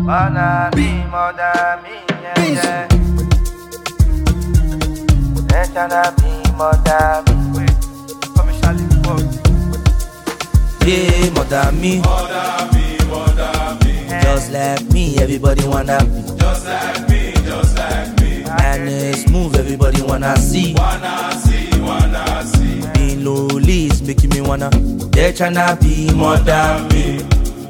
Wanna be more than me, yeah. They tryna be more than me. Come and Charlie Yeah, more than me. More than me. Just like me, everybody wanna be. Just like me. And it's move, everybody wanna see. Wanna see. Being lowly is making me wanna. They're tryna be more than me.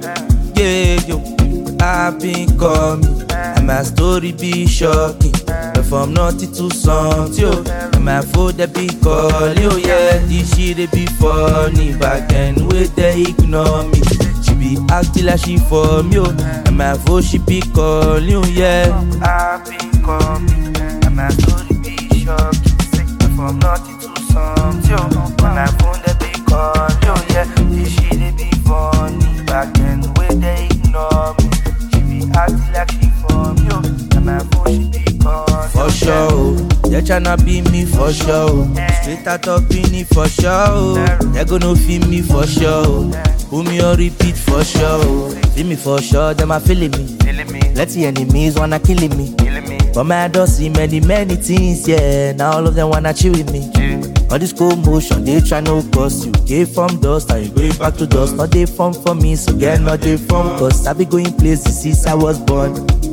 Yeah, yo, I've been coming, and my story be shocking. But from nothing to something, yo, and my phone they be calling, yo, yeah. This shit they be funny, back then wait they ignore me. She be acting like she for me, yo, and my phone she be calling, yo, yeah. I've been coming, and my story be shocking. But from nothing to something, yo, and my phone they be calling, yo, yeah. This shit they be funny, back then wait they ignore me. She be acting like she for me, yo, and my phone she be calling. For sure, they tryna be me for sure. Straight out of Benin for sure. They gonna feel me for sure. Put me on repeat for sure. Feel me for sure, them are feeling me. Let the enemies wanna killing me. But my I don't see many things, yeah. Now all of them wanna chill with me. All this cold motion, they try no cost you. Gave from dust, and you going back to dust. Not they form for me, so get not they from. Cause I be going places since I was born.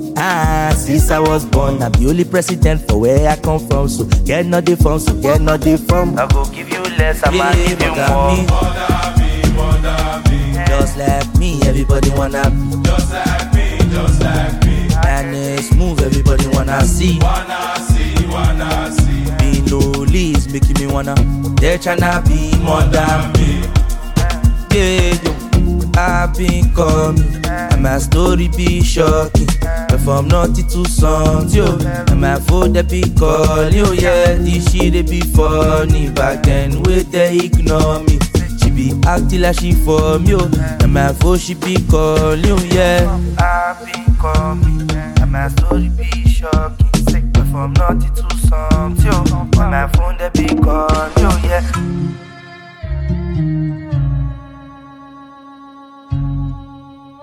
Since I was born, I'm the only president for where I come from. So get not they from, I go give you less, I might give you more. More than me. Just like me, everybody wanna be. Just like me. And it's move, everybody wanna see. Wanna see. Being lowly is making me wanna. They're tryna be more than me. Yeah, yo, I've been coming, and my story be shocking. But from nothing to something, yo, and my phone they be calling, yo, yeah. This shit they be funny, back then wait they ignore me. She be acting like she for me, yo, and my phone she be calling, yo, yeah. I've been coming, and my story be shocking. But from nothing to something, yo, and my phone they be calling, yo, yeah.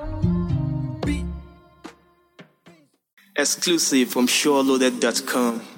Exclusive from SureLoaded.com.